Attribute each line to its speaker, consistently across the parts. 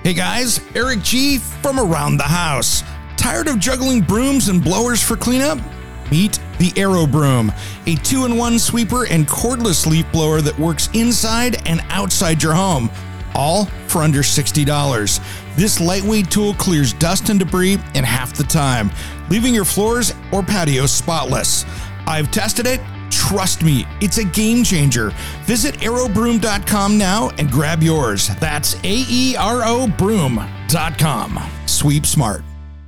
Speaker 1: Hey guys, Eric G from Around the House. Tired of juggling brooms and blowers for cleanup? Meet the Aero Broom, a 2-in-1 sweeper and cordless leaf blower that works inside and outside your home, all for under $60. This lightweight tool clears dust and debris in half the time, leaving your floors or patios spotless. I've tested it. Trust me, it's a game changer. Visit aerobroom.com now and grab yours. That's AERO broom.com. Sweep smart.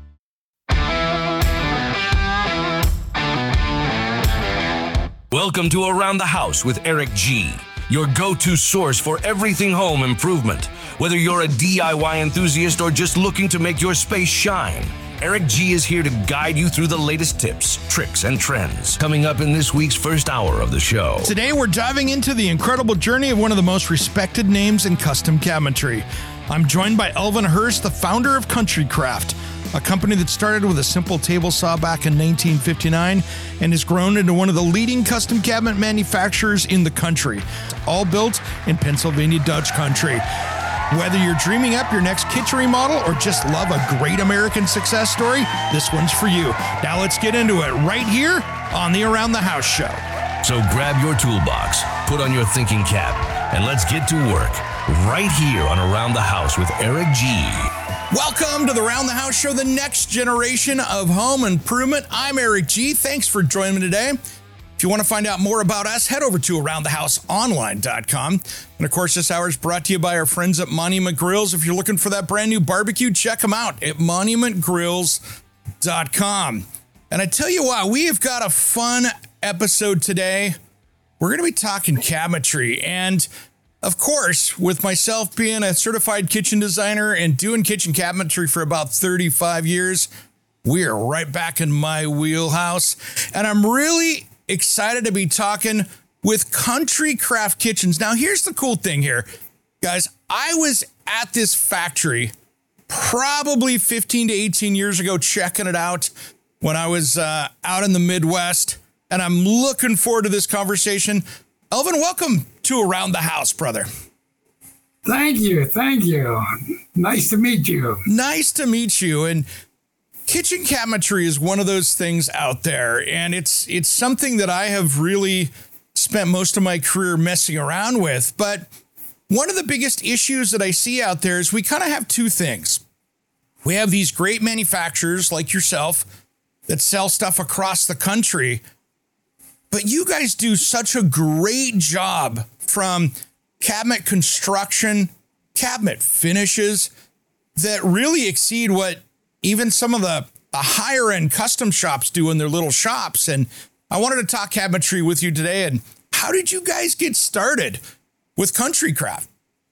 Speaker 2: Welcome to Around the House with Eric G, your go-to source for everything home improvement. Whether you're a DIY enthusiast or just looking to make your space shine, Eric G is here to guide you through the latest tips, tricks, and trends. Coming up in this week's first hour of the show.
Speaker 1: Today, we're diving into the incredible journey of one of the most respected names in custom cabinetry. I'm joined by Elvin Hurst, the founder of Country Craft, a company that started with a simple table saw back in 1959 and has grown into one of the leading custom cabinet manufacturers in the country, all built in Pennsylvania Dutch country. Whether you're dreaming up your next kitchen remodel or just love a great American success story, this one's for you. Now let's get into it right here on the Around the House show.
Speaker 2: So grab your toolbox, put on your thinking cap, and let's get to work right here on Around the House with Eric G.
Speaker 1: Welcome to the Around the House show, the next generation of home improvement. I'm Eric G. Thanks for joining me today. If you want to find out more about us, head over to AroundTheHouseOnline.com. And of course, this hour is brought to you by our friends at Monument Grills. If you're looking for that brand new barbecue, check them out at MonumentGrills.com. And I tell you what, we have got a fun episode today. We're going to be talking cabinetry. And of course, with myself being a certified kitchen designer and doing kitchen cabinetry for about 35 years, we are right back in my wheelhouse. And I'm really excited to be talking with Country Craft Kitchens. Now, here's the cool thing here, guys. I was at this factory probably 15 to 18 years ago, checking it out when I was out in the Midwest, and I'm looking forward to this conversation. Elvin, welcome to Around the House, brother.
Speaker 3: Thank you. Thank you. Nice to meet you.
Speaker 1: Nice to meet you. And kitchen cabinetry is one of those things out there, and it's something that I have really spent most of my career messing around with. But one of the biggest issues that I see out there is we kind of have two things. We have these great manufacturers like yourself that sell stuff across the country, but you guys do such a great job from cabinet construction, cabinet finishes that really exceed what even some of the higher end custom shops do in their little shops. And I wanted to talk cabinetry with you today. And how did you guys get started with Country Craft?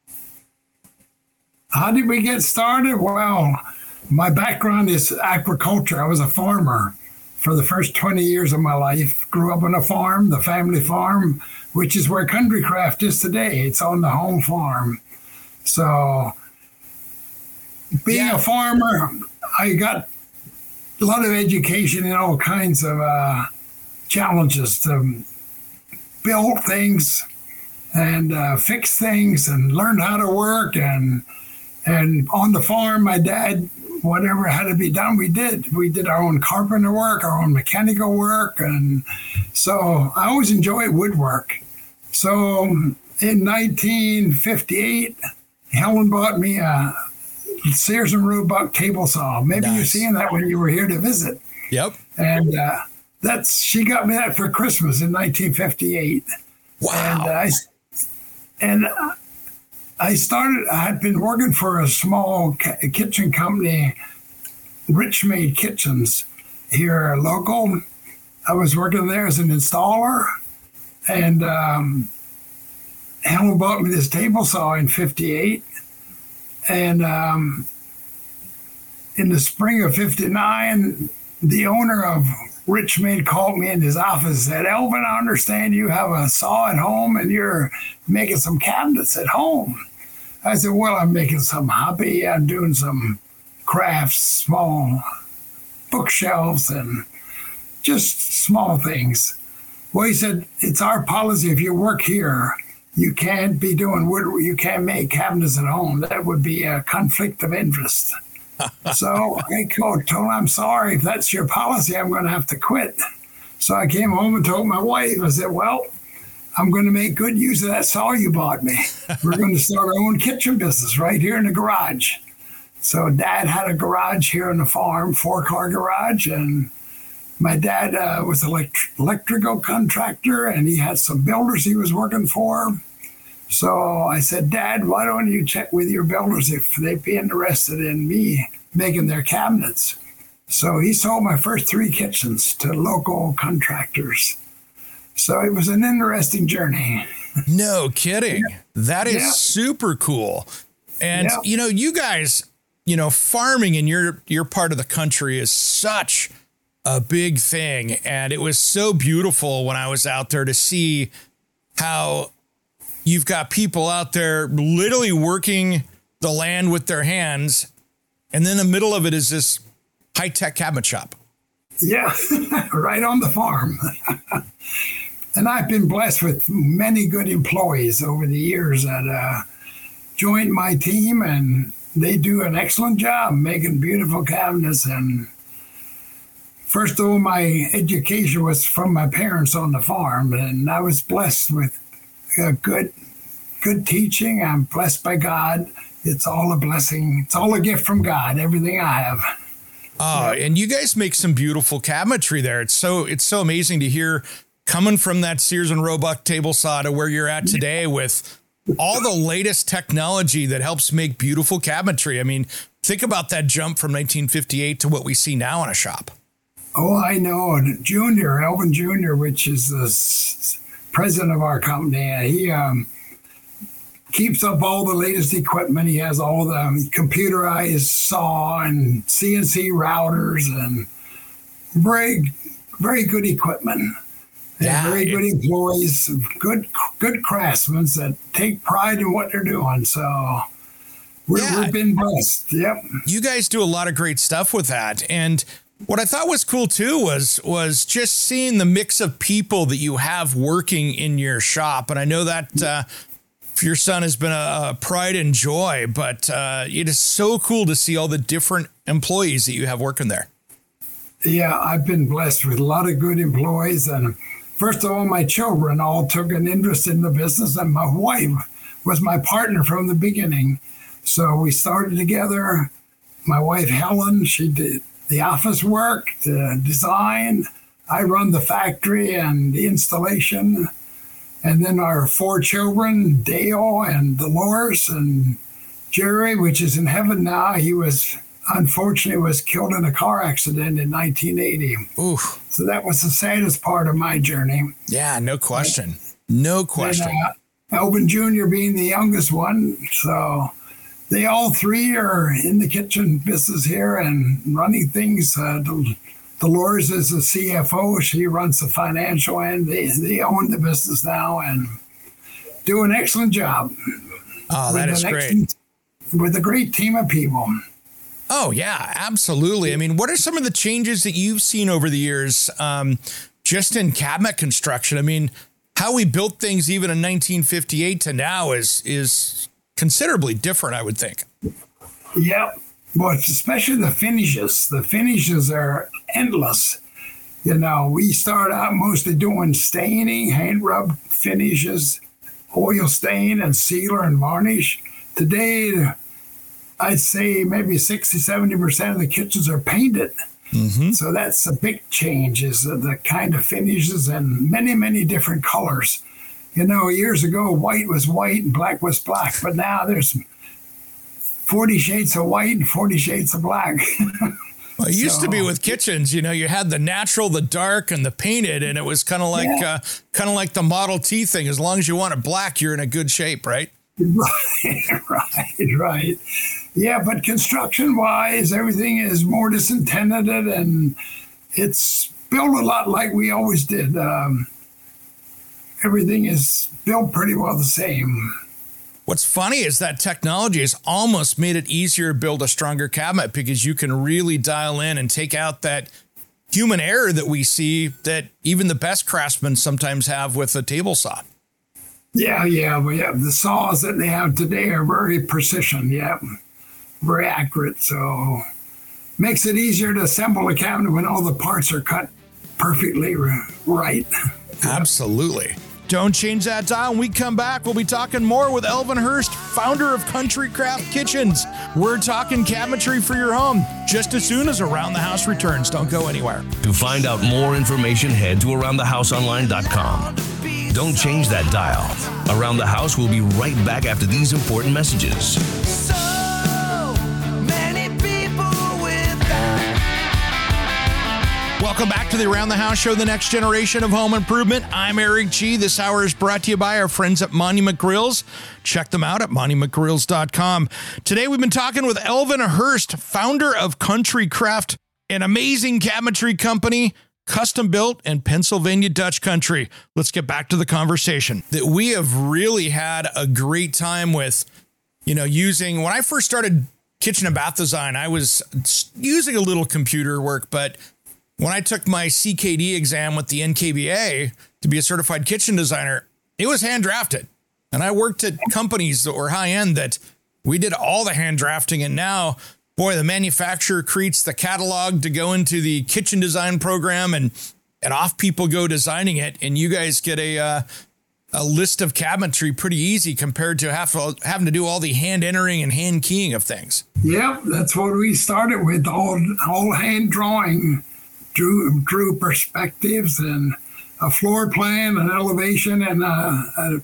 Speaker 3: How did we get started? Well, my background is agriculture. I was a farmer for the first 20 years of my life. Grew up on a farm, the family farm, which is where Country Craft is today. It's on the home farm. So being a farmer, I got a lot of education in all kinds of challenges to build things and fix things and learn how to work. And on the farm, my dad, whatever had to be done, we did. We did our own carpenter work, our own mechanical work. And so I always enjoyed woodwork. So in 1958, Helen bought me a Sears and Roebuck table saw. Maybe You've seen that when you were here to visit.
Speaker 1: Yep.
Speaker 3: And she got me that for Christmas in 1958.
Speaker 1: Wow.
Speaker 3: And I had been working for a small kitchen company, Rich Made Kitchens, here local. I was working there as an installer, and Helen bought me this table saw in 58. And in the spring of 59, the owner of Rich Made called me in his office and said, "Elvin, I understand you have a saw at home and you're making some cabinets at home." I said, "Well, I'm making some hobby. I'm doing some crafts, small bookshelves and just small things." Well, he said, "It's our policy if you work here, you can't be doing wood, you can't make cabinets at home. That would be a conflict of interest. So I told him, I'm sorry, if that's your policy, I'm going to have to quit. So I came home and told my wife, I said, well, I'm going to make good use of that saw you bought me. We're going to start our own kitchen business right here in the garage. So Dad had a garage here on the farm, 4-car garage, and my dad was an electrical contractor, and he had some builders he was working for. So I said, Dad, why don't you check with your builders if they'd be interested in me making their cabinets? So he sold my first 3 kitchens to local contractors. So it was an interesting journey.
Speaker 1: No kidding. Yeah. That is super cool. And, you guys, farming in your part of the country is such a big thing. And it was so beautiful when I was out there to see how you've got people out there literally working the land with their hands. And then in the middle of it is this high-tech cabinet shop.
Speaker 3: Yeah, right on the farm. And I've been blessed with many good employees over the years that joined my team, and they do an excellent job making beautiful cabinets. And first of all, my education was from my parents on the farm, and I was blessed with good teaching. I'm blessed by God. It's all a blessing. It's all a gift from God, everything I have.
Speaker 1: Oh, and you guys make some beautiful cabinetry there. It's so amazing to hear coming from that Sears and Roebuck table saw to where you're at today with all the latest technology that helps make beautiful cabinetry. I mean, think about that jump from 1958 to what we see now in a shop.
Speaker 3: Oh, I know. Elvin Jr., which is the president of our company, he keeps up all the latest equipment. He has all the computerized saw and CNC routers and very, very good equipment. Yeah, very good employees, good craftsmen that take pride in what they're doing. So we've been blessed. Yep.
Speaker 1: You guys do a lot of great stuff with that. And what I thought was cool too was just seeing the mix of people that you have working in your shop. And I know that your son has been a pride and joy, but it is so cool to see all the different employees that you have working there.
Speaker 3: Yeah, I've been blessed with a lot of good employees. And first of all, my children all took an interest in the business, and my wife was my partner from the beginning. So we started together. My wife, Helen, she did the office work, the design. I run the factory and the installation. And then our 4 children, Dale and Dolores and Jerry, which is in heaven now. He unfortunately was killed in a car accident in 1980.
Speaker 1: Oof.
Speaker 3: So that was the saddest part of my journey.
Speaker 1: Yeah, no question. No question.
Speaker 3: And, Elvin Jr. being the youngest one. So they all 3 are in the kitchen business here and running things. Dolores is the CFO. She runs the financial end. They own the business now and do an excellent job.
Speaker 1: Oh, that is great.
Speaker 3: With a great team of people.
Speaker 1: Oh, yeah, absolutely. I mean, what are some of the changes that you've seen over the years just in cabinet construction? I mean, how we built things even in 1958 to now is considerably different, I would think.
Speaker 3: Yeah, well, especially the finishes. The finishes are endless. We start out mostly doing staining, hand rub finishes, oil stain and sealer and varnish. Today, I'd say maybe 60-70% of the kitchens are painted. Mm-hmm. So that's a big change, is the kind of finishes and many, many different colors. Years ago, white was white and black was black, but now there's 40 shades of white and 40 shades of black.
Speaker 1: Well, it used to be with kitchens, you had the natural, the dark, and the painted, and it was kind of like the Model T thing. As long as you want it black, you're in a good shape, right?
Speaker 3: Right. Yeah, but construction-wise, everything is more disintended, and it's built a lot like we always did. Everything is built pretty well the same.
Speaker 1: What's funny is that technology has almost made it easier to build a stronger cabinet because you can really dial in and take out that human error that we see that even the best craftsmen sometimes have with a table saw.
Speaker 3: Yeah. We have the saws that they have today are very precision. Yeah, very accurate. So makes it easier to assemble a cabinet when all the parts are cut perfectly right.
Speaker 1: Absolutely. Don't change that dial. When we come back, we'll be talking more with Elvin Hurst, founder of Country Craft Kitchens. We're talking cabinetry for your home just as soon as Around the House returns. Don't go anywhere.
Speaker 2: To find out more information, head to AroundTheHouseOnline.com. Don't change that dial. Around the House will be right back after these important messages.
Speaker 1: Welcome back to the Around the House show, the next generation of home improvement. I'm Eric G. This hour is brought to you by our friends at Monument Grills. Check them out at monumentgrills.com. Today we've been talking with Elvin Hurst, founder of Country Craft, an amazing cabinetry company, custom built in Pennsylvania Dutch country. Let's get back to the conversation that we have really had a great time with, using. When I first started kitchen and bath design, I was using a little computer work, but when I took my CKD exam with the NKBA to be a certified kitchen designer, it was hand drafted. And I worked at companies that were high end that we did all the hand drafting. And now, boy, the manufacturer creates the catalog to go into the kitchen design program and off people go designing it. And you guys get a list of cabinetry pretty easy compared to having to do all the hand entering and hand keying of things.
Speaker 3: Yeah, that's what we started with, all hand drawing. Drew perspectives and a floor plan, an elevation, and a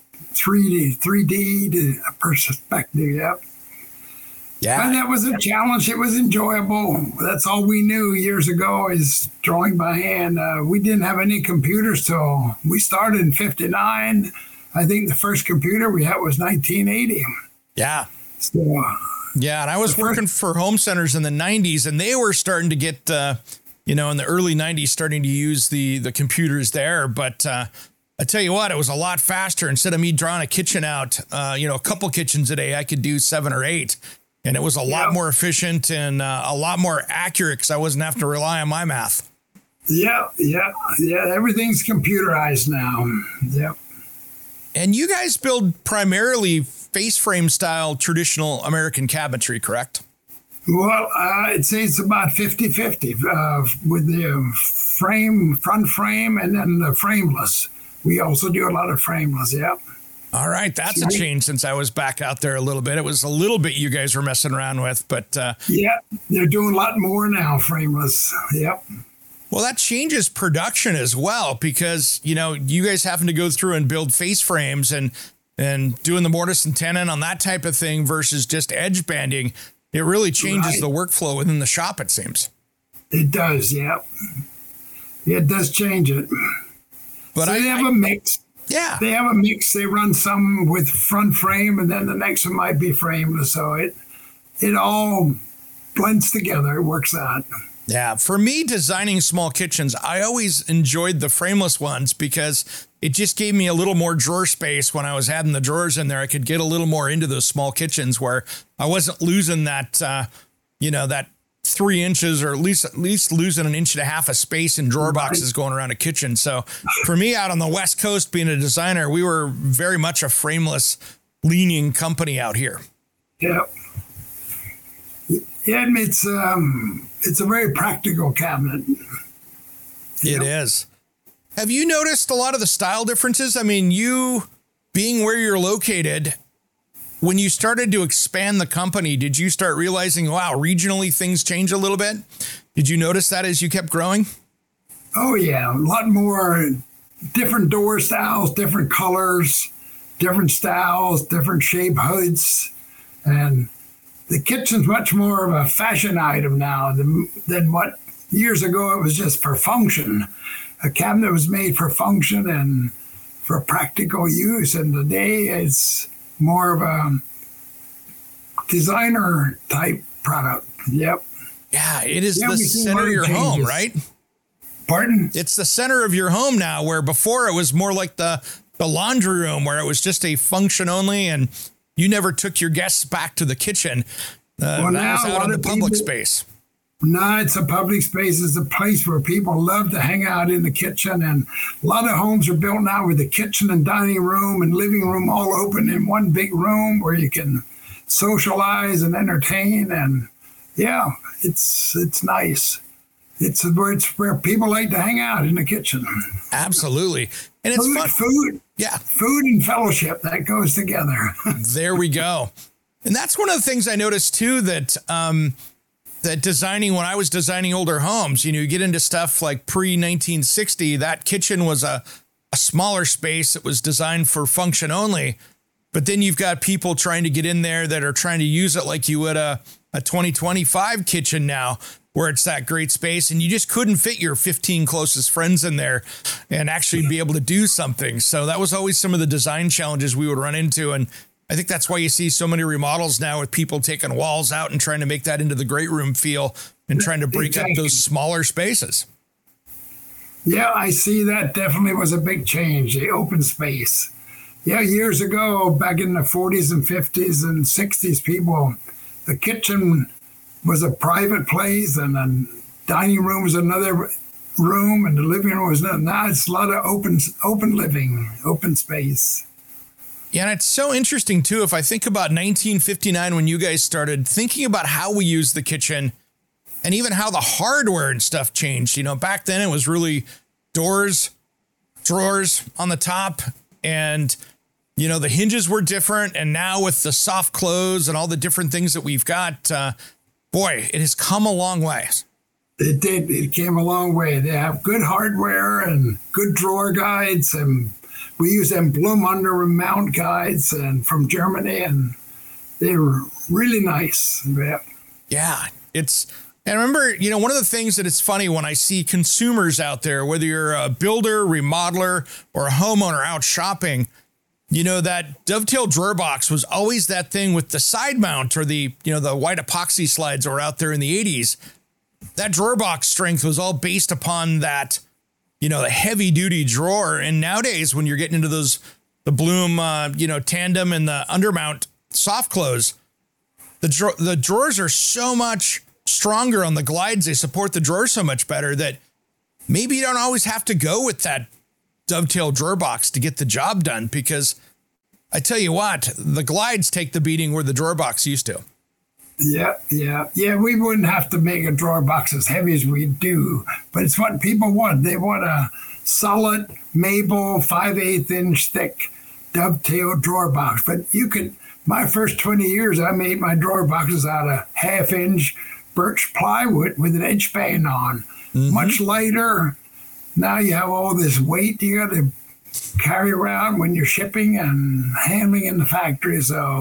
Speaker 3: 3D perspective. Yep. Yeah. And that was a challenge. It was enjoyable. That's all we knew years ago is drawing by hand. We didn't have any computers till we started in '59. I think the first computer we had was 1980.
Speaker 1: Yeah.
Speaker 3: So,
Speaker 1: yeah, and I was working for home centers in the 90s, and they were starting to get in the early 90s, starting to use the computers there. But I tell you what, it was a lot faster. Instead of me drawing a kitchen out, a couple kitchens a day, I could do 7 or 8. And it was a lot more efficient and a lot more accurate because I wasn't having to rely on my math.
Speaker 3: Yeah. Everything's computerized now. Yep.
Speaker 1: And you guys build primarily face frame style traditional American cabinetry, correct?
Speaker 3: Well, I'd say it's about 50-50 with the front frame, and then the frameless. We also do a lot of frameless, yeah.
Speaker 1: All right, that's a change since I was back out there a little bit. It was a little bit you guys were messing around with, but...
Speaker 3: yeah, they're doing a lot more now, frameless, yep.
Speaker 1: Well, that changes production as well because, you guys having to go through and build face frames and doing the mortise and tenon on that type of thing versus just edge banding. It really changes the workflow within the shop, it seems.
Speaker 3: It does, yeah. It does change it. But so they have a mix.
Speaker 1: Yeah.
Speaker 3: They have a mix. They run some with front frame, and then the next one might be frameless. So it all blends together. It works out.
Speaker 1: Yeah. For me, designing small kitchens, I always enjoyed the frameless ones because it just gave me a little more drawer space when I was having the drawers in there. I could get a little more into those small kitchens where I wasn't losing that, that 3 inches or at least losing 1.5 inches of space in drawer boxes going around a kitchen. So for me out on the West Coast, being a designer, we were very much a frameless leaning company out here.
Speaker 3: Yeah. Yeah, it's a very practical cabinet.
Speaker 1: It is. Have you noticed a lot of the style differences? I mean, you being where you're located, when you started to expand the company, did you start realizing, wow, regionally things change a little bit? Did you notice that as you kept growing?
Speaker 3: Oh, yeah. A lot more different door styles, different colors, different styles, different shape hoods. And the kitchen's much more of a fashion item now than what years ago it was just for function. A cabinet was made for function and for practical use, and today it's more of a designer type product. Yep.
Speaker 1: Yeah, it is the center of your home, right?
Speaker 3: Pardon?
Speaker 1: It's the center of your home now, where before it was more like the laundry room, where it was just a function only, and you never took your guests back to the kitchen. That was out in the public space.
Speaker 3: No, it's a public space. It's a place where people love to hang out in the kitchen. And a lot of homes are built now with the kitchen and dining room and living room all open in one big room where you can socialize and entertain. And yeah, it's nice. It's where people like to hang out in the kitchen.
Speaker 1: Absolutely. And it's fun.
Speaker 3: Food.
Speaker 1: Yeah.
Speaker 3: Food and fellowship, that goes together.
Speaker 1: There we go. And that's one of the things I noticed too, that designing, when I was designing older homes, you get into stuff like pre-1960, that kitchen was a smaller space. It was designed for function only. But then you've got people trying to get in there that are trying to use it like you would a 2025 kitchen now, where it's that great space and you just couldn't fit your 15 closest friends in there and actually be able to do something. So that was always some of the design challenges we would run into. And I think that's why you see so many remodels now with people taking walls out and trying to make that into the great room feel and trying to break up those smaller spaces.
Speaker 3: Yeah, I see that definitely was a big change, the open space. Yeah, years ago, back in the 40s and 50s and 60s, the kitchen was a private place and the dining room was another room and the living room was another. Now it's a lot of open living, open space.
Speaker 1: Yeah, and it's so interesting, too, if I think about 1959 when you guys started thinking about how we use the kitchen and even how the hardware and stuff changed. Back then it was really doors, drawers on the top, and, the hinges were different. And now with the soft close and all the different things that we've got, boy, it has come a long way.
Speaker 3: It did. It came a long way. They have good hardware and good drawer guides, and we use them Blum under mount guides and from Germany, and they were really nice.
Speaker 1: Yeah, and I remember, one of the things that it's funny when I see consumers out there, whether you're a builder, remodeler, or a homeowner out shopping, that dovetail drawer box was always that thing with the side mount or the white epoxy slides that were out there in the 80s. That drawer box strength was all based upon that, the heavy duty drawer. And nowadays, when you're getting into the Blum, tandem and the undermount soft close, the drawers are so much stronger on the glides. They support the drawer so much better that maybe you don't always have to go with that dovetail drawer box to get the job done, because I tell you what, the glides take the beating where the drawer box used to.
Speaker 3: Yeah. We wouldn't have to make a drawer box as heavy as we do, but it's what people want. They want a solid maple 5/8 inch thick dovetail drawer box. But my first 20 years, I made my drawer boxes out of 1/2 inch birch plywood with an edge band on, much lighter. Now you have all this weight you got to carry around when you're shipping and handling in the factory.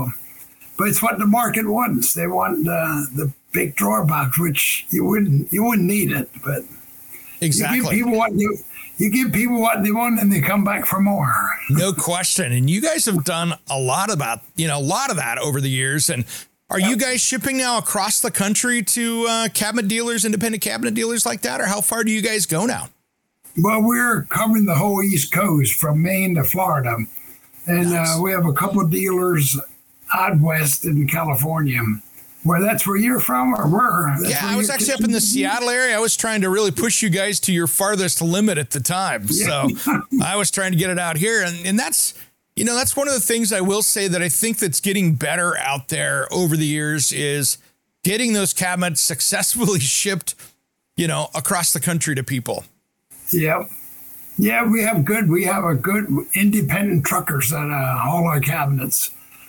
Speaker 3: But it's what the market wants. They want the big drawer box, which you wouldn't need it. But
Speaker 1: exactly,
Speaker 3: you give people what they want, and they come back for more.
Speaker 1: No question. And you guys have done a lot of that over the years. And are you guys shipping now across the country to cabinet dealers, independent cabinet dealers like that, or how far do you guys go now?
Speaker 3: Well, we're covering the whole East Coast from Maine to Florida, and nice. We have a couple of dealers out west in California. That's where you're from, or where?
Speaker 1: I was actually up in the Seattle area. I was trying to really push you guys to your farthest limit at the time. So I was trying to get it out here. And that's, that's one of the things I will say that I think that's getting better out there over the years is getting those cabinets successfully shipped, across the country to people.
Speaker 3: Yeah. Yeah, we have a good independent truckers that haul our cabinets.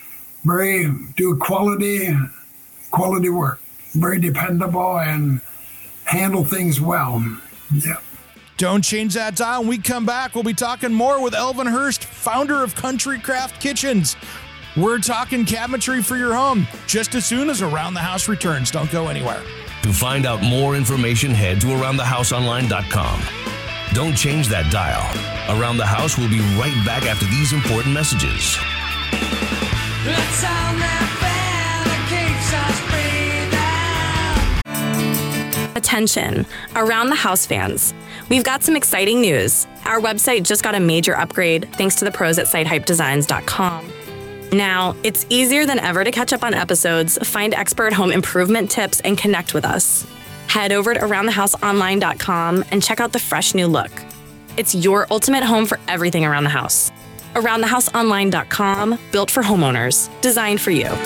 Speaker 3: Do quality work, very dependable, and handle things well. Yeah.
Speaker 1: Don't change that dial. When we come back, we'll be talking more with Elvin Hurst, founder of Country Craft Kitchens. We're talking cabinetry for your home just as soon as Around the House returns. Don't go anywhere.
Speaker 2: To find out more information, head to AroundTheHouseOnline.com. Don't change that dial. Around the House will be right back after these important messages.
Speaker 4: Let's sound that bell that keeps us breathing. Attention, Around the House fans. We've got some exciting news. Our website just got a major upgrade thanks to the pros at SiteHypeDesigns.com. Now, it's easier than ever to catch up on episodes, find expert home improvement tips, and connect with us. Head over to AroundTheHouseOnline.com and check out the fresh new look. It's your ultimate home for everything around the house. AroundTheHouseOnline.com, built for homeowners, designed for you.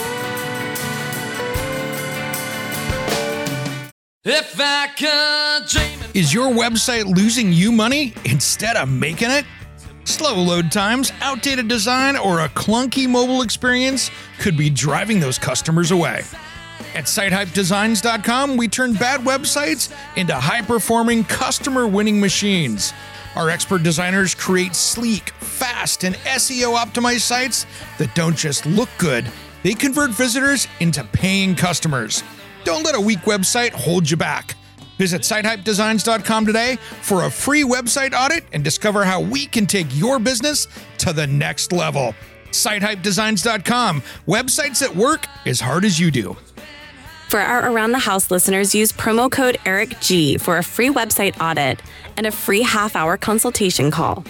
Speaker 5: If I could dream.
Speaker 1: Is your website losing you money instead of making it? Slow load times, outdated design, or a clunky mobile experience could be driving those customers away. At SiteHypeDesigns.com, we turn bad websites into high-performing, customer-winning machines. Our expert designers create sleek, fast, and SEO-optimized sites that don't just look good, they convert visitors into paying customers. Don't let a weak website hold you back. Visit SiteHypeDesigns.com today for a free website audit and discover how we can take your business to the next level. SiteHypeDesigns.com, websites that work as hard as you do.
Speaker 4: For our Around the House listeners, use promo code ERICG for a free website audit and a free half-hour consultation call.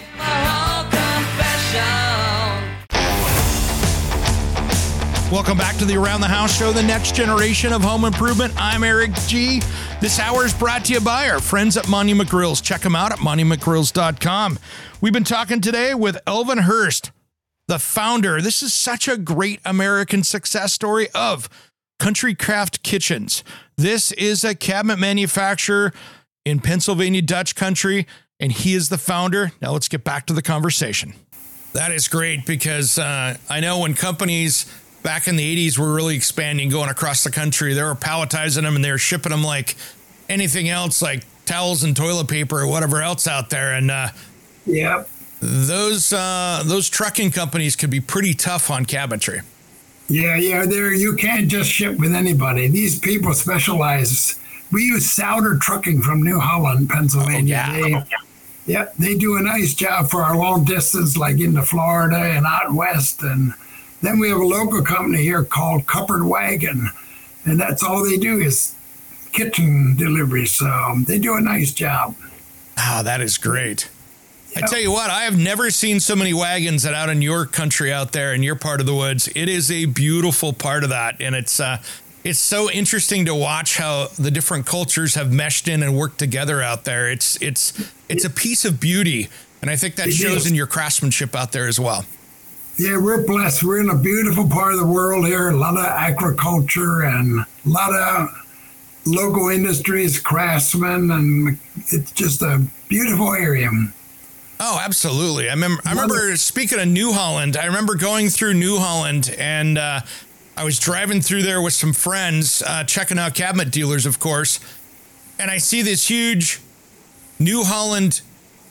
Speaker 1: Welcome back to the Around the House show, the next generation of home improvement. I'm Eric G. This hour is brought to you by our friends at Monument Grills. Check them out at monumentgrills.com. We've been talking today with Elvin Hurst, the founder. This is such a great American success story of Country Craft Kitchens. This is a cabinet manufacturer in Pennsylvania Dutch country, and he is the founder. Now let's get back to the conversation. That is great because I know when companies back in the 80s were really expanding, going across the country, they were palletizing them and they were shipping them like anything else, like towels and toilet paper or whatever else out there. And
Speaker 3: Yep.
Speaker 1: those trucking companies could be pretty tough on cabinetry.
Speaker 3: Yeah. There, you can't just ship with anybody. These people specialize. We use Souter Trucking from New Holland, Pennsylvania. They do a nice job for our long distance, like into Florida and out west. And then we have a local company here called Cupboard Wagon, and that's all they do is kitchen deliveries. So they do a nice job.
Speaker 1: Oh, that is great. Yep. I tell you what, I have never seen so many wagons that out in your country out there in your part of the woods. It is a beautiful part of that, and it's so interesting to watch how the different cultures have meshed in and worked together out there. It's a piece of beauty, and I think that shows in your craftsmanship out there as well.
Speaker 3: Yeah, we're blessed. We're in a beautiful part of the world here. A lot of agriculture and a lot of local industries, craftsmen, and it's just a beautiful area.
Speaker 1: Oh, absolutely. I remember speaking of New Holland, I remember going through New Holland and I was driving through there with some friends, checking out cabinet dealers, of course. And I see this huge New Holland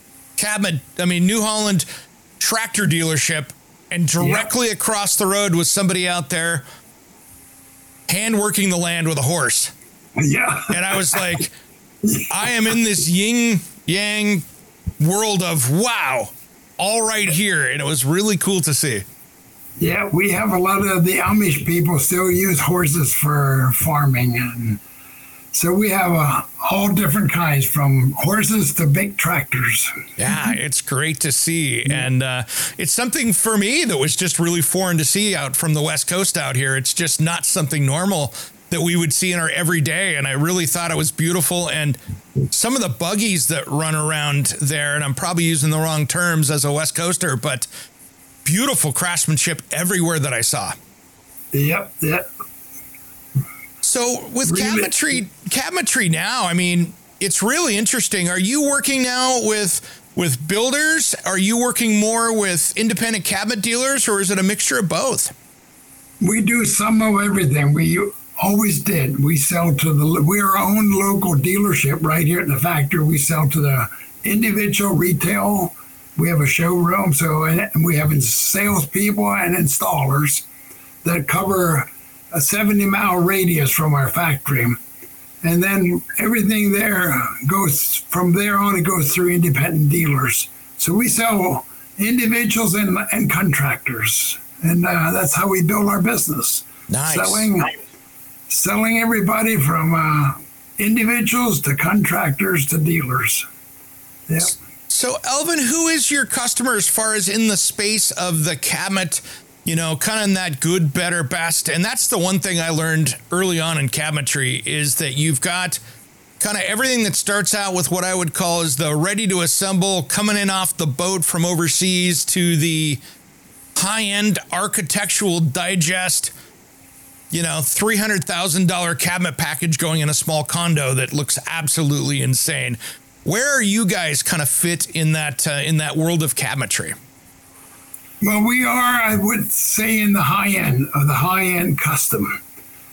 Speaker 1: tractor dealership. And directly across the road was somebody out there hand working the land with a horse.
Speaker 3: Yeah.
Speaker 1: And I was like, I am in this yin yang world of wow, all right here. And it was really cool to see.
Speaker 3: Yeah, we have a lot of the Amish people still use horses for farming. And so we have all different kinds, from horses to big tractors.
Speaker 1: Yeah, it's great to see. And it's something for me that was just really foreign to see out from the West Coast out here. It's just not something normal that we would see in our everyday. And I really thought it was beautiful. And some of the buggies that run around there, and I'm probably using the wrong terms as a West Coaster, but beautiful craftsmanship everywhere that I saw.
Speaker 3: Yep.
Speaker 1: So with cabinetry now, I mean, it's really interesting. Are you working now with builders? Are you working more with independent cabinet dealers, or is it a mixture of both?
Speaker 3: We do some of everything. We always did. We sell to we're our own local dealership right here at the factory. We sell to the individual retail. We have a showroom, and we have salespeople and installers that cover a 70-mile radius from our factory. And then everything there goes, from there on, it goes through independent dealers. So we sell individuals and contractors. And that's how we build our business.
Speaker 1: Nice.
Speaker 3: Selling everybody from individuals to contractors to dealers. Yep.
Speaker 1: So, Elvin, who is your customer as far as in the space of the cabinet, kind of in that good, better, best? And that's the one thing I learned early on in cabinetry is that you've got kind of everything that starts out with what I would call is the ready to assemble, coming in off the boat from overseas, to the high-end architectural digest, $300,000 cabinet package going in a small condo that looks absolutely insane. Where are you guys kind of fit in that world of cabinetry?
Speaker 3: Well, we are, I would say, in the high end of the high-end custom.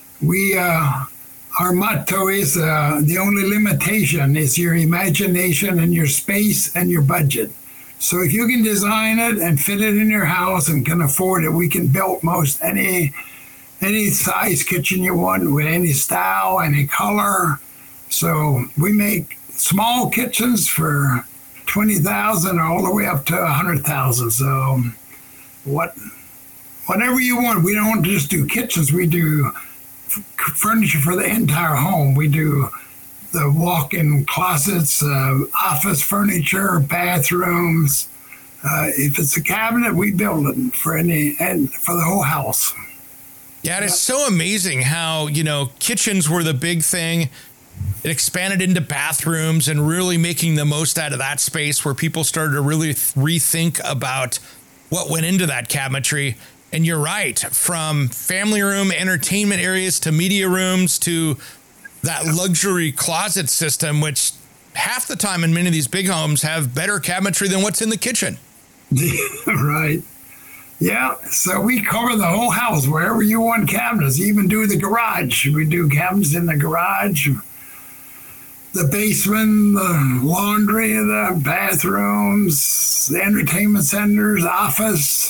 Speaker 3: Our motto is the only limitation is your imagination and your space and your budget. So if you can design it and fit it in your house and can afford it, we can build most any size kitchen you want with any style, any color. So we make small kitchens for $20,000 all the way up to $100,000. So whatever you want. We don't just do kitchens. We do furniture for the entire home. We do the walk-in closets, office furniture, bathrooms. If it's a cabinet, we build it for the whole house.
Speaker 1: Yeah, it's so amazing how, kitchens were the big thing. It expanded into bathrooms and really making the most out of that space, where people started to really rethink about what went into that cabinetry. And you're right, from family room, entertainment areas, to media rooms, to that luxury closet system, which half the time in many of these big homes have better cabinetry than what's in the kitchen.
Speaker 3: Right. Yeah. So we cover the whole house, wherever you want cabinets, even do the garage. We do cabinets in the garage, the basement, the laundry, the bathrooms, the entertainment centers, office.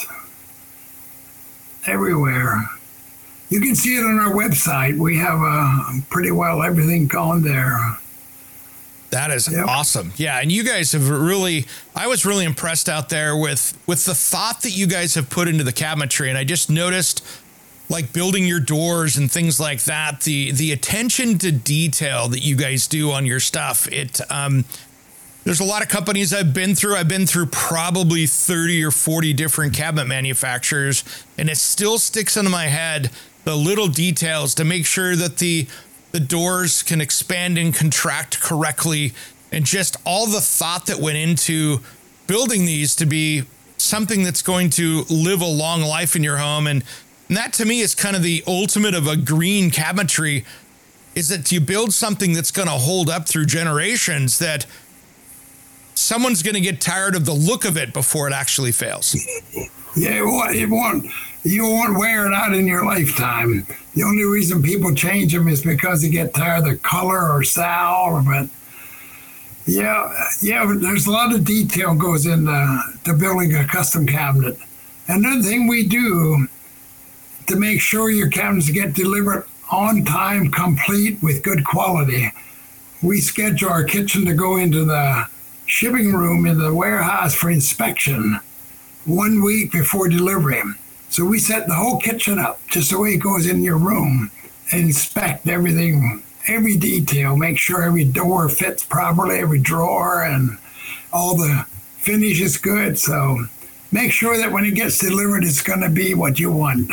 Speaker 3: Everywhere. You can see it on our website. We have pretty well everything going there.
Speaker 1: That is awesome. Yeah, and you guys have I was really impressed out there with the thought that you guys have put into the cabinetry. And I just noticed, like, building your doors and things like that, the attention to detail that you guys do on your stuff. There's a lot of companies I've been through. I've been through probably 30 or 40 different cabinet manufacturers, and it still sticks into my head, the little details to make sure that the doors can expand and contract correctly, and just all the thought that went into building these to be something that's going to live a long life in your home. And that, to me, is kind of the ultimate of a green cabinetry, is that you build something that's going to hold up through generations, that someone's going to get tired of the look of it before it actually fails.
Speaker 3: Yeah, it won't. You won't wear it out in your lifetime. The only reason people change them is because they get tired of the color or style. But there's a lot of detail goes into building a custom cabinet. Another thing we do to make sure your cabinets get delivered on time, complete, with good quality, we schedule our kitchen to go into the shipping room in the warehouse for inspection 1 week before delivery. So we set the whole kitchen up just the way it goes in your room, and inspect everything, every detail, make sure every door fits properly, every drawer, and all the finish is good. So make sure that when it gets delivered, it's going to be what you want.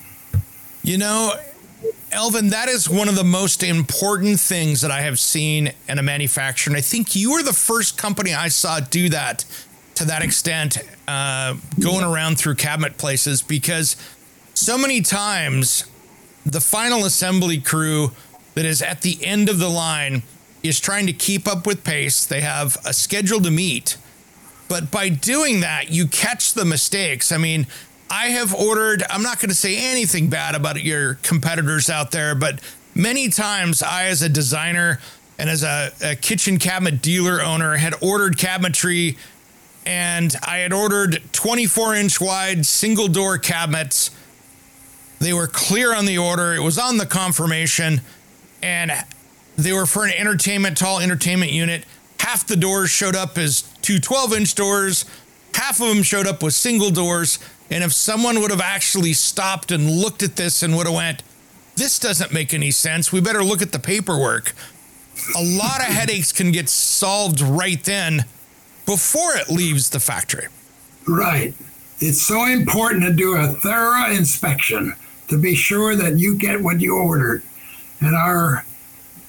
Speaker 1: Elvin, that is one of the most important things that I have seen in a manufacturer. And I think you were the first company I saw do that to that extent, going around through cabinet places, because so many times the final assembly crew that is at the end of the line is trying to keep up with pace. They have a schedule to meet, but by doing that, you catch the mistakes. I mean, I have ordered, I'm not going to say anything bad about your competitors out there, but many times I, as a designer and as a kitchen cabinet dealer owner, had ordered cabinetry, and I had ordered 24-inch wide single door cabinets. They were clear on the order. It was on the confirmation, and they were for an tall entertainment unit. Half the doors showed up as two 12-inch doors. Half of them showed up with single doors. And if someone would have actually stopped and looked at this and would have went, this doesn't make any sense, we better look at the paperwork, a lot of headaches can get solved right then before it leaves the factory.
Speaker 3: Right. It's so important to do a thorough inspection to be sure that you get what you ordered. And our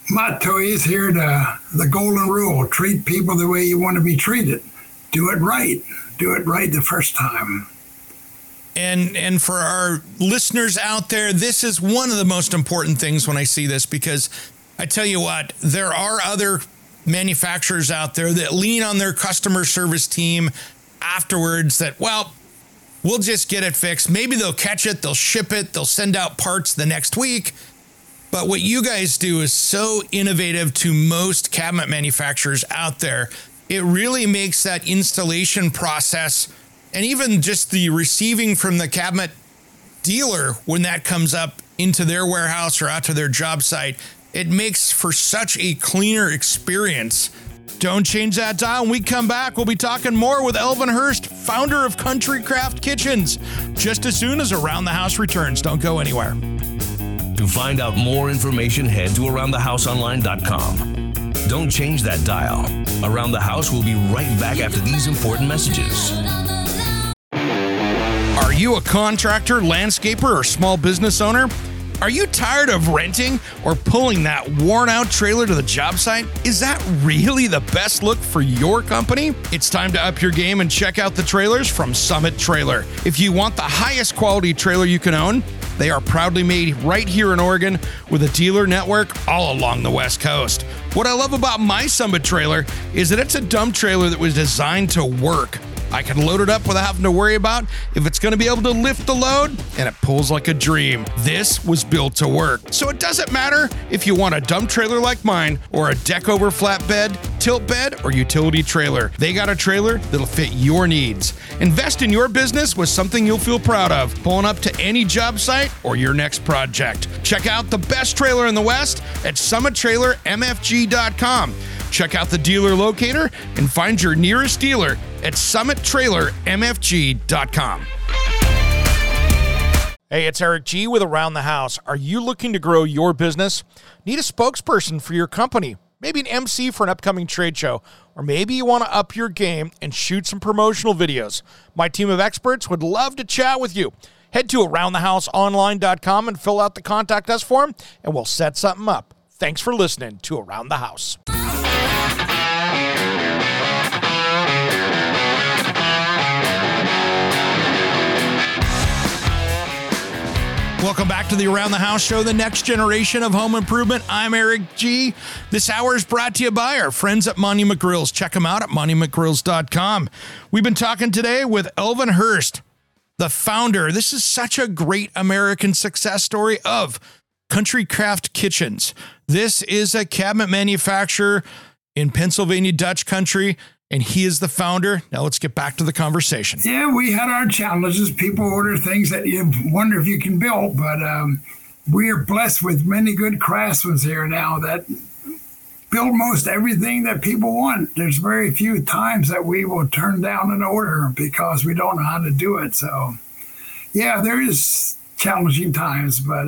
Speaker 3: motto is here, the golden rule: treat people the way you want to be treated. Do it right. Do it right the first time.
Speaker 1: And for our listeners out there, this is one of the most important things when I see this, because I tell you what, there are other manufacturers out there that lean on their customer service team afterwards that, well, we'll just get it fixed. Maybe they'll catch it, they'll ship it, they'll send out parts the next week. But what you guys do is so innovative to most cabinet manufacturers out there. It really makes that installation process and even just the receiving from the cabinet dealer when that comes up into their warehouse or out to their job site, it makes for such a cleaner experience. Don't change that dial. When we come back, we'll be talking more with Elvin Hurst, founder of Country Craft Kitchens, just as soon as Around the House returns. Don't go anywhere.
Speaker 2: To find out more information, head to AroundTheHouseOnline.com. Don't change that dial. Around the House will be right back after these important messages.
Speaker 1: Are you a contractor, landscaper, or small business owner? Are you tired of renting or pulling that worn-out trailer to the job site? Is that really the best look for your company? It's time to up your game and check out the trailers from Summit Trailer. If you want the highest quality trailer you can own, they are proudly made right here in Oregon with a dealer network all along the West Coast. What I love about my Summit trailer is that it's a dump trailer that was designed to work. I can load it up without having to worry about if it's going to be able to lift the load, and it pulls like a dream. This was built to work. So it doesn't matter if you want a dump trailer like mine or a deck over flatbed, tilt bed, or utility trailer. They got a trailer that'll fit your needs. Invest in your business with something you'll feel proud of, pulling up to any job site or your next project. Check out the best trailer in the West at SummitTrailerMFG.com. Check out the dealer locator and find your nearest dealer at SummitTrailerMFG.com. Hey, it's Eric G. with Around the House. Are you looking to grow your business? Need a spokesperson for your company? Maybe an MC for an upcoming trade show? Or maybe you want to up your game and shoot some promotional videos? My team of experts would love to chat with you. Head to AroundTheHouseOnline.com and fill out the Contact Us form, and we'll set something up. Thanks for listening to Around the House. Welcome back to the Around the House show, the next generation of home improvement. I'm Eric G. This hour is brought to you by our friends at Monument Grills. Check them out at monumentgrills.com. We've been talking today with Elvin Hurst, the founder. This is such a great American success story of Country Craft Kitchens. This is a cabinet manufacturer in Pennsylvania Dutch country, and he is the founder. Now let's get back to the conversation.
Speaker 3: Yeah, we had our challenges. People order things that you wonder if you can build, but we are blessed with many good craftsmen here now that build most everything that people want. There's very few times that we will turn down an order because we don't know how to do it. So, yeah, there is challenging times, but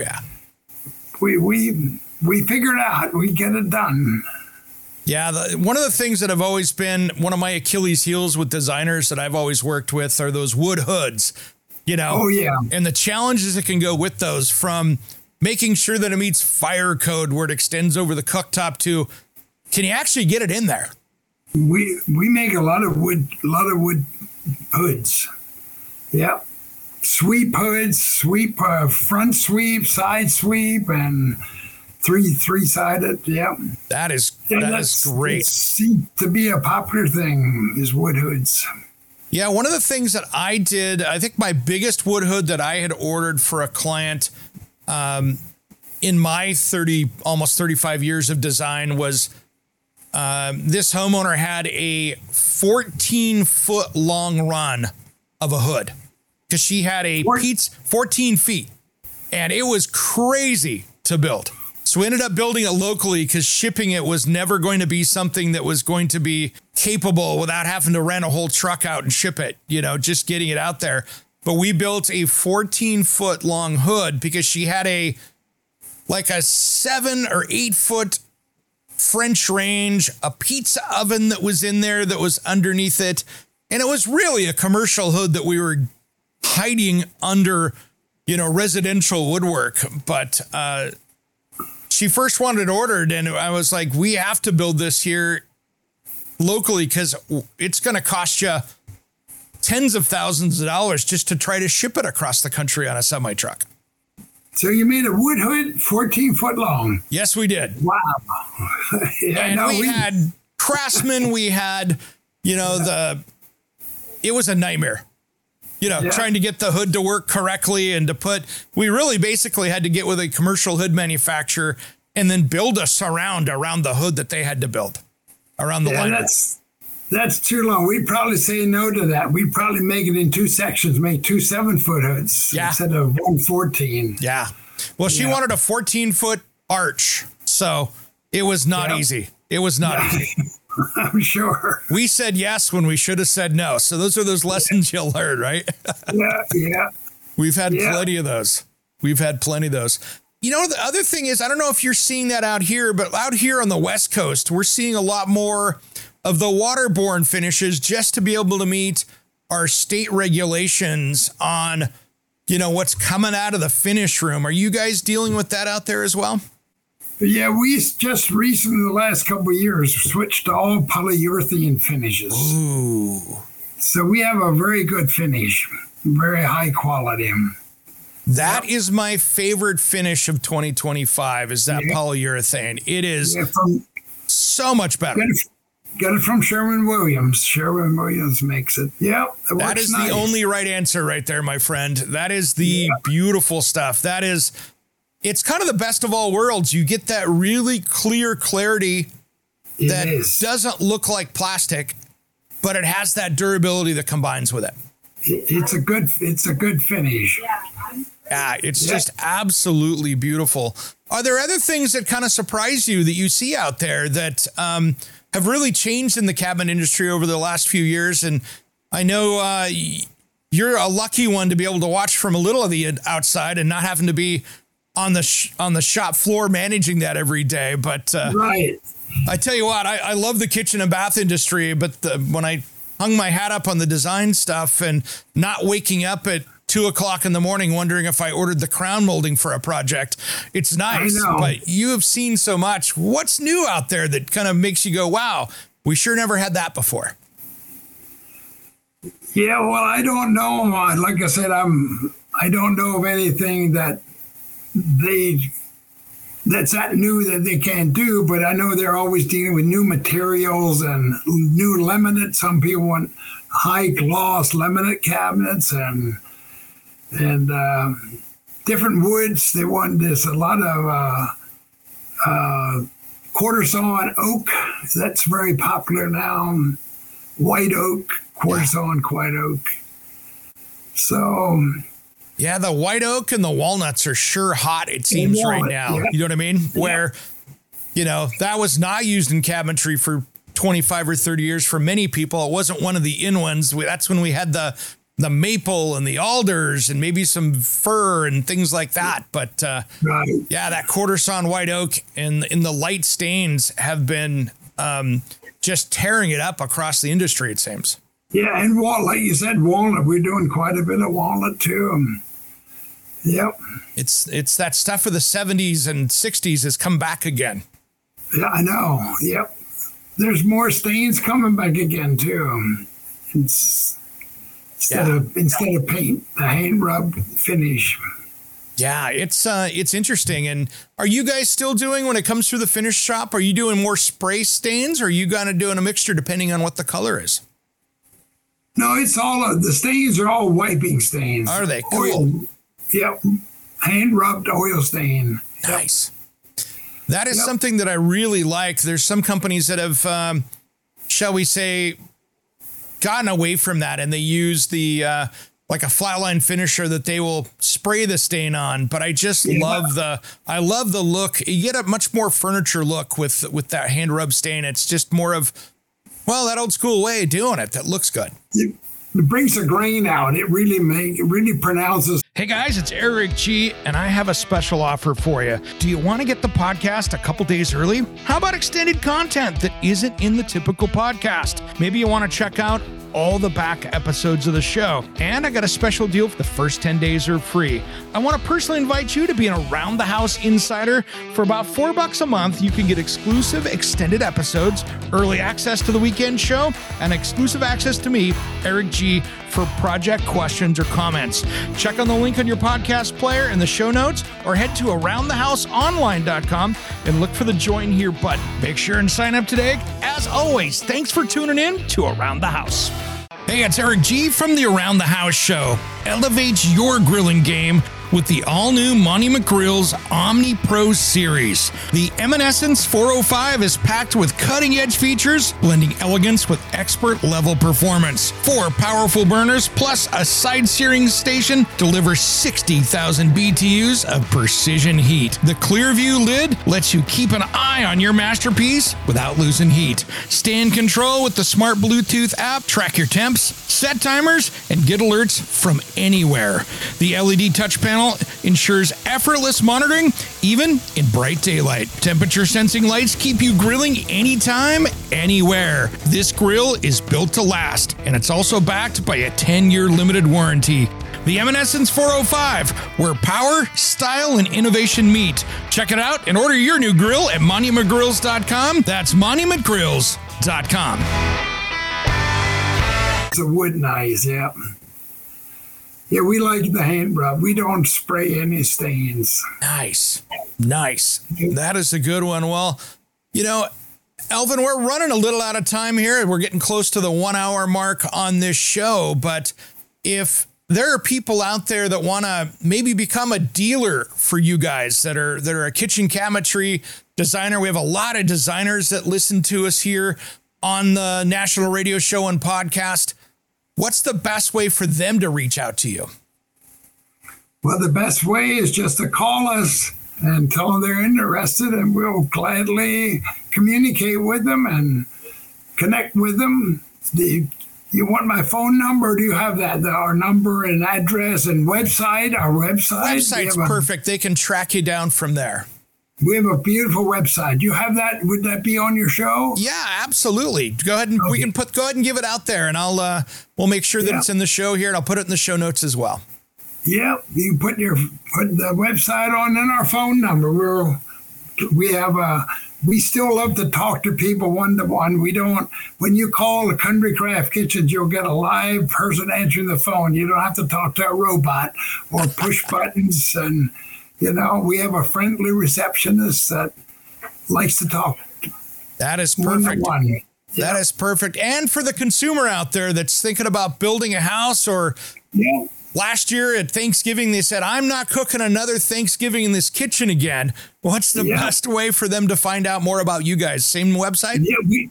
Speaker 3: we figure it out. We get it done.
Speaker 1: Yeah, one of the things that have always been one of my Achilles heels with designers that I've always worked with are those wood hoods, you know.
Speaker 3: Oh, yeah.
Speaker 1: And the challenges that can go with those, from making sure that it meets fire code where it extends over the cooktop to, can you actually get it in there?
Speaker 3: We make a lot of wood hoods. Yeah. Sweep hoods, front sweep, side sweep, and three-sided, yeah.
Speaker 1: That is great.
Speaker 3: It seems to be a popular thing, is wood hoods.
Speaker 1: Yeah, one of the things that I did, I think my biggest wood hood that I had ordered for a client in my almost 35 years of design was this homeowner had a 14-foot long run of a hood because she had a 14 feet, and it was crazy to build. So we ended up building it locally because shipping it was never going to be something that was going to be capable without having to rent a whole truck out and ship it, just getting it out there. But we built a 14-foot long hood because she had a 7 or 8 foot French range, a pizza oven that was in there that was underneath it. And it was really a commercial hood that we were hiding under, residential woodwork. But, she first wanted it ordered, and I was like, we have to build this here locally because it's going to cost you tens of thousands of dollars just to try to ship it across the country on a semi truck.
Speaker 3: So you made a wood hood 14 foot long.
Speaker 1: Yes, we did.
Speaker 3: Wow. Yeah,
Speaker 1: and we had Craftsman. We had, it was a nightmare, trying to get the hood to work correctly and we really basically had to get with a commercial hood manufacturer and then build a surround around the hood that they had to build around the line.
Speaker 3: That's too long. We'd probably say no to that. We'd probably make it in 2 sections, make 2 7-foot hoods instead of 1 14.
Speaker 1: Yeah. Well, she wanted a 14-foot arch, so it was not easy. It was not easy.
Speaker 3: I'm sure.
Speaker 1: We said yes when we should have said no. So those are those lessons you'll learn, right?
Speaker 3: Yeah.
Speaker 1: We've had plenty of those. The other thing is, I don't know if you're seeing that out here, but out here on the West Coast, we're seeing a lot more of the waterborne finishes just to be able to meet our state regulations on, what's coming out of the finish room. Are you guys dealing with that out there as well?
Speaker 3: Yeah, we just recently, the last couple of years, switched to all polyurethane finishes.
Speaker 1: Ooh.
Speaker 3: So we have a very good finish, very high quality.
Speaker 1: That is my favorite finish of 2025 is that polyurethane. It is so much better.
Speaker 3: Get it from Sherwin-Williams. Sherwin-Williams makes it. Yeah,
Speaker 1: that is nice. The only right answer right there, my friend. That is the beautiful stuff. It's kind of the best of all worlds. You get that really clear clarity that doesn't look like plastic, but it has that durability that combines with it.
Speaker 3: It's a good finish.
Speaker 1: Yeah, it's just absolutely beautiful. Are there other things that kind of surprise you that you see out there that have really changed in the cabinet industry over the last few years? And I know you're a lucky one to be able to watch from a little of the outside and not having to be on the shop floor managing that every day. But
Speaker 3: right.
Speaker 1: I tell you what, I love the kitchen and bath industry, but when I hung my hat up on the design stuff and not waking up at 2:00 in the morning wondering if I ordered the crown molding for a project, it's nice. But you have seen so much. What's new out there that kind of makes you go, wow, we sure never had that before?
Speaker 3: Yeah, well, I don't know. Like I said, I don't know of anything that's that new that they can't do, but I know they're always dealing with new materials and new laminate. Some people want high gloss laminate cabinets and different woods. They want a lot of quarter sawn oak. That's very popular now. White oak, quarter sawn white oak. So
Speaker 1: yeah, the white oak and the walnuts are sure hot, it seems, right now. Yeah. You know what I mean? Yeah. Where, that was not used in cabinetry for 25 or 30 years for many people. It wasn't one of the in ones. That's when we had the maple and the alders and maybe some fir and things like that. But that quarter sawn white oak and in the light stains have been just tearing it up across the industry, it seems.
Speaker 3: Yeah, and like you said, walnut. We're doing quite a bit of walnut too. Yep.
Speaker 1: It's that stuff of the 70s and 60s has come back again.
Speaker 3: Yeah, I know. Yep. There's more stains coming back again too. Instead of paint, the hand rub finish.
Speaker 1: Yeah, it's interesting. And are you guys still doing, when it comes through the finish shop, are you doing more spray stains or are you kind of doing a mixture depending on what the color is?
Speaker 3: No, it's all, the stains are all wiping stains.
Speaker 1: Are they? Cool.
Speaker 3: Oil. Yep. Hand rubbed oil stain.
Speaker 1: Nice. That is something that I really like. There's some companies that have, shall we say, gotten away from that, and they use the like a flatline finisher that they will spray the stain on. But I just love the look. You get a much more furniture look with that hand rub stain. It's just more of, well, that old school way of doing it that looks good.
Speaker 3: It brings the grain out. It really pronounces.
Speaker 1: Hey guys, it's Eric G, and I have a special offer for you. Do you want to get the podcast a couple days early? How about extended content that isn't in the typical podcast? Maybe you want to check out all the back episodes of the show. And I got a special deal for the first 10 days are free. I want to personally invite you to be an Around the House insider. For about $4 a month, you can get exclusive extended episodes, early access to the weekend show, and exclusive access to me, Eric G., for project questions or comments. Check on the link on your podcast player in the show notes or head to aroundthehouseonline.com and look for the join here button. Make sure and sign up today. As always, thanks for tuning in to Around the House. Hey, it's Eric G. from the Around the House show. Elevate your grilling game with the all-new Monty McGrill's Omni Pro series. The Eminence 405 is packed with cutting-edge features, blending elegance with expert-level performance. 4 powerful burners plus a side-searing station deliver 60,000 BTUs of precision heat. The Clearview lid lets you keep an eye on your masterpiece without losing heat. Stay in control with the smart Bluetooth app, track your temps, set timers, and get alerts from anywhere. The LED touch panel ensures effortless monitoring, even in bright daylight. Temperature sensing lights keep you grilling anytime, anywhere. This grill is built to last, and it's also backed by a 10-year limited warranty. The Eminence 405, where power, style, and innovation meet. Check it out and order your new grill at MontyMcGrills.com. That's MontyMcGrills.com.
Speaker 3: It's a wood knives, yeah. Yeah, we like the hand rub. We don't spray any stains.
Speaker 1: Nice. That is a good one. Well, you know, Elvin, we're running a little out of time here. We're getting close to the 1 hour mark on this show. But if there are people out there that want to maybe become a dealer for you guys that are a kitchen cabinetry designer, we have a lot of designers that listen to us here on the National Radio Show and podcast. What's the best way for them to reach out to you?
Speaker 3: Well, the best way is just to call us and tell them they're interested, and we'll gladly communicate with them and connect with them. You want my phone number? Or do you have that? Our number and address and website? Our website?
Speaker 1: Website's perfect. They can track you down from there.
Speaker 3: We have a beautiful website. You have that? Would that be on your show?
Speaker 1: Yeah, absolutely. Go ahead and we can go ahead and give it out there, and we'll make sure that it's in the show here, and I'll put it in the show notes as well.
Speaker 3: Yeah, you put the website on and our phone number. We still love to talk to people one-to-one. We don't. When you call the Country Craft Kitchens, you'll get a live person answering the phone. You don't have to talk to a robot or push buttons and. You know, we have a friendly receptionist that likes to talk.
Speaker 1: That is perfect. That is perfect. And for the consumer out there that's thinking about building a house or last year at Thanksgiving, they said, I'm not cooking another Thanksgiving in this kitchen again. What's the best way for them to find out more about you guys? Same website?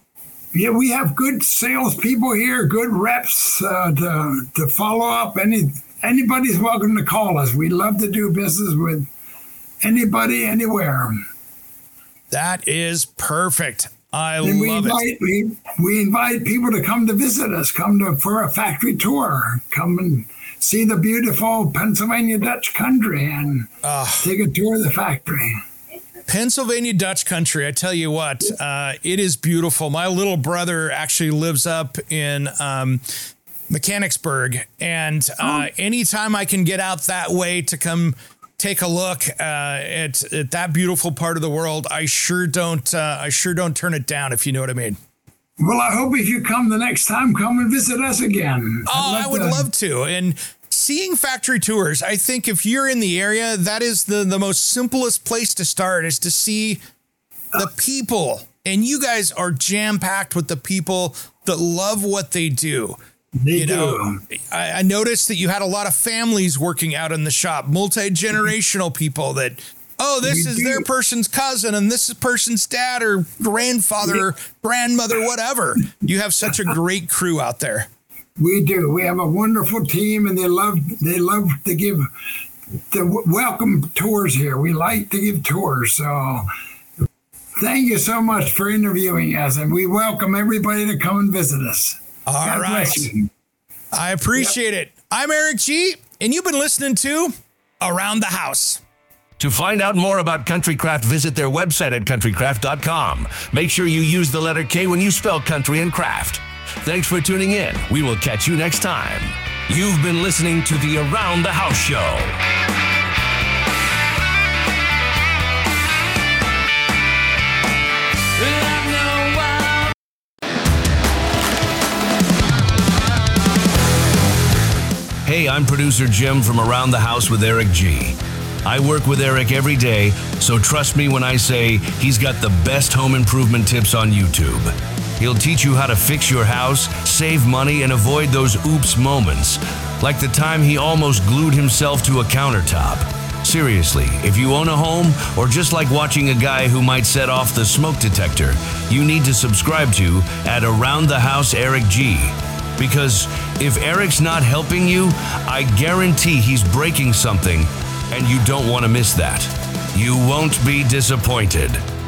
Speaker 3: We have good salespeople here, good reps to follow up. Anybody's welcome to call us. We love to do business with anybody, anywhere.
Speaker 1: That is perfect. I
Speaker 3: love
Speaker 1: it.
Speaker 3: We invite people to come to visit us, for a factory tour, come and see the beautiful Pennsylvania Dutch country and take a tour of the factory.
Speaker 1: Pennsylvania Dutch country, I tell you what, it is beautiful. My little brother actually lives up in Mechanicsburg, and anytime I can get out that way to come take a look at that beautiful part of the world, I sure don't turn it down, if you know what I mean.
Speaker 3: Well, I hope if you come the next time, come and visit us again.
Speaker 1: I would love to. And seeing factory tours, I think if you're in the area, that is the most simplest place to start, is to see the people. And you guys are jam-packed with the people that love what they do.
Speaker 3: They do.
Speaker 1: I noticed that you had a lot of families working out in the shop, multi-generational people that, this is their person's cousin and this is person's dad or grandfather or grandmother, whatever. You have such a great crew out there.
Speaker 3: We do. We have a wonderful team, and they love to give the welcome tours here. We like to give tours. So thank you so much for interviewing us, and we welcome everybody to come and visit us.
Speaker 1: All right. I appreciate it. I'm Eric G., and you've been listening to Around the House.
Speaker 2: To find out more about Country Craft, visit their website at countrycraft.com. Make sure you use the letter K when you spell country and craft. Thanks for tuning in. We will catch you next time. You've been listening to the Around the House Show. Hey, I'm producer Jim from Around the House with Eric G. I work with Eric every day, so trust me when I say he's got the best home improvement tips on YouTube. He'll teach you how to fix your house, save money, and avoid those oops moments, like the time he almost glued himself to a countertop. Seriously, if you own a home, or just like watching a guy who might set off the smoke detector, you need to subscribe to at Around the House Eric G. Because if Eric's not helping you, I guarantee he's breaking something, and you don't want to miss that. You won't be disappointed.